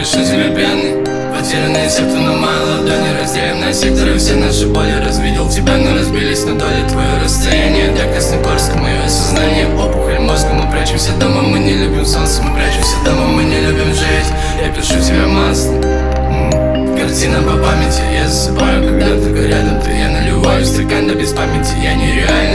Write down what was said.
пишу тебе пьяный. Потерянные сердца на моей ладони. Разделим на секторы все наши боли. Развидел тебя, но разбились на доли. Твое расстояние до Красногорска, мое сознание опухоль мозга. Мы прячемся дома, мы не любим солнце. Мы прячемся дома, мы не любим жить. Я пишу тебе масло, картина по памяти. Я засыпаю, когда только рядом ты. Я наливаю стакан до без памяти. Я нереально